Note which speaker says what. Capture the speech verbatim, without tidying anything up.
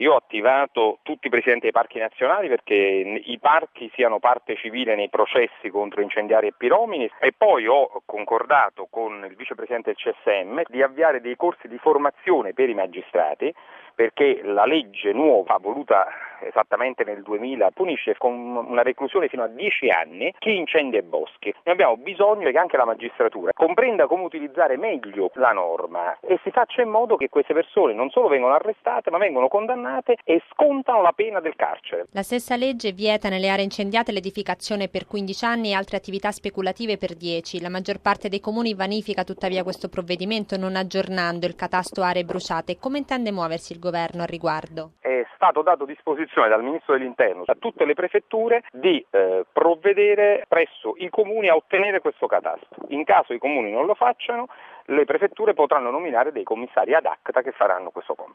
Speaker 1: Io ho attivato tutti i presidenti dei parchi nazionali perché i parchi siano parte civile nei processi contro incendiari e piromani, e poi ho concordato con il vicepresidente del C S M di avviare dei corsi di formazione per i magistrati, perché la legge nuova voluta esattamente nel duemila punisce con una reclusione fino a dieci anni chi incendia i boschi. Noi abbiamo bisogno che anche la magistratura comprenda come utilizzare meglio la norma e si faccia in modo che queste persone non solo vengono arrestate ma vengono condannate e scontano la pena del carcere.
Speaker 2: La stessa legge vieta nelle aree incendiate l'edificazione per quindici anni e altre attività speculative per dieci. La maggior parte dei comuni vanifica tuttavia questo provvedimento non aggiornando il catasto aree bruciate. Come intende muoversi il governo al riguardo?
Speaker 1: È stato dato disposizione dal Ministro dell'Interno a tutte le prefetture di eh, provvedere presso i comuni a ottenere questo catasto. In caso i comuni non lo facciano, le prefetture potranno nominare dei commissari ad acta che faranno questo compito.